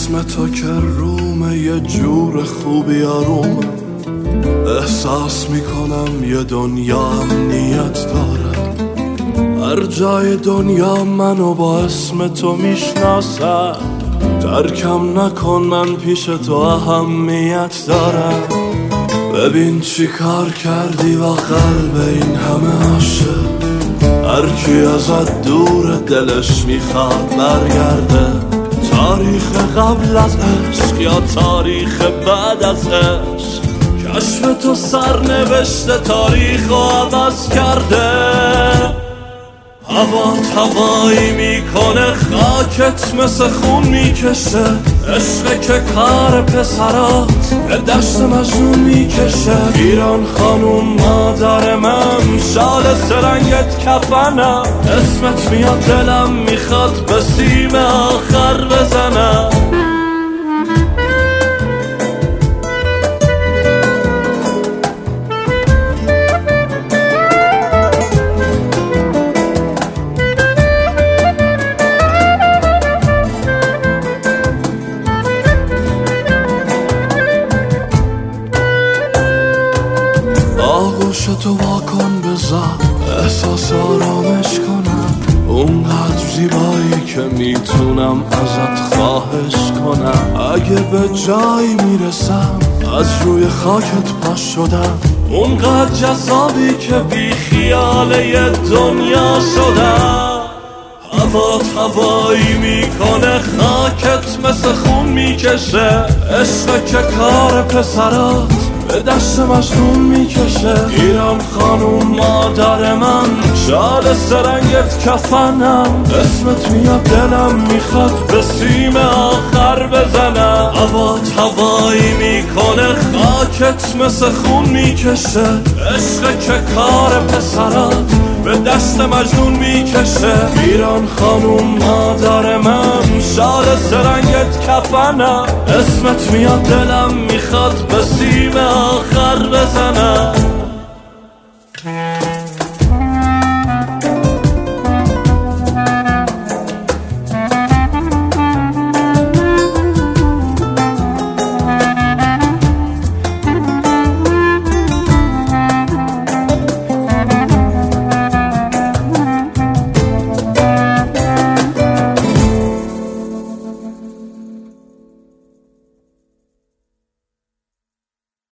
اسم تو که رومه یه جور خوبی آرومه، احساس میکنم یه دنیا امنیت داره. هر جای دنیا منو با اسم تو میشناسه، ترکم نکن من پیش تو اهمیت دارم. ببین چی کار کردی با قلب این همه عاشق، هر کی ازت دور دلش میخواد برگرده. تاریخ قبل از عشق یا تاریخ بعد از عشق، کشف تو سرنوشت تاریخ رو عوض کرده. هوات هوایی میکنه، خاکت مثل خون میکشه، عشق که کار پسرات به دشت مجنون میکشه. ایران خانوم مادر من، شال سرنگت کفنم، اسمت میاد دلم میخواد به سیم آخر بزنم. آغوش تو واکن بذار احساس آرامش کنم، اونقدر زیبایی که میتونم ازت خواهش کنم. اگه به جایی میرسم از روی خاکت پاش شدم، اونقدر جذابی که بی خیال یه دنیا شدم. هوات هوایی میکنه، خاکت مثل خون میکشه، عشق که کار پسرات به دشت مجنون میکشه. ایران خانوم مادر من، شال سرنگت کفنم، اسمت میاد دلم میخواد به سیم آخر بزنم. هوات هوایی میکنه، خاکت مثل خون میکشه، عشق که کار پسرات به دست مجنون میکشه. ایران خانوم مادر من، شال سرنگت کفنم، اسمت میاد دلم میخواد به سیم آخر بزنم.